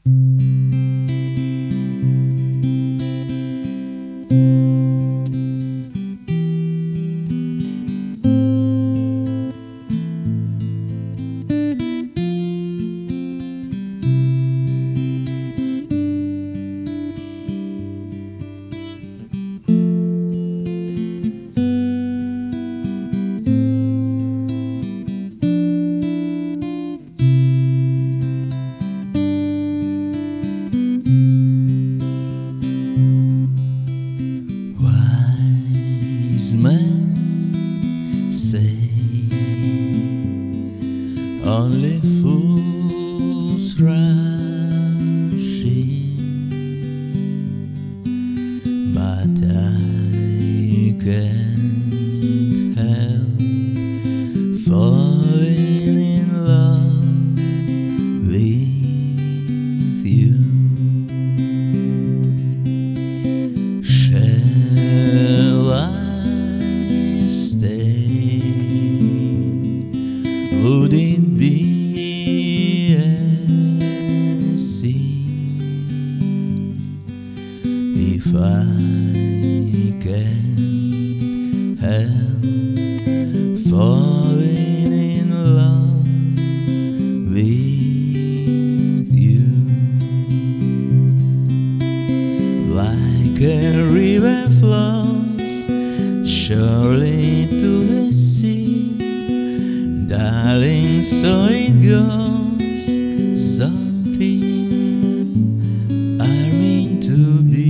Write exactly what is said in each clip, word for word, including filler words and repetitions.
Wise men say only fools rush in, but I can't help falling in love with you. Shall I stay? Would it be a sin if I can't help falling in love with you? Like a river flows surely to the sea, darling, so it goes. Something are meant to be.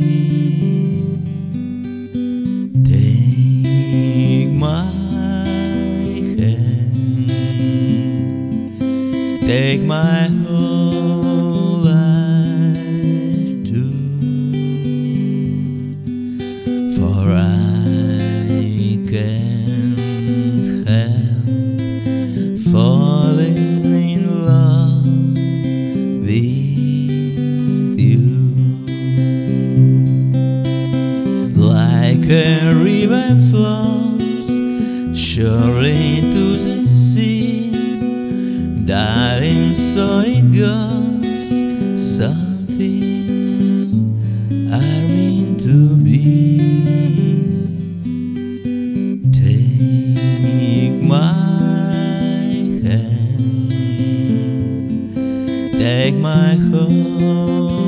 Take my hand, take my whole life too, for I can't help falling in love with you. Like a river flows surely to the sea, darling, so it goes. Something are meant to be. Take my hand, take my whole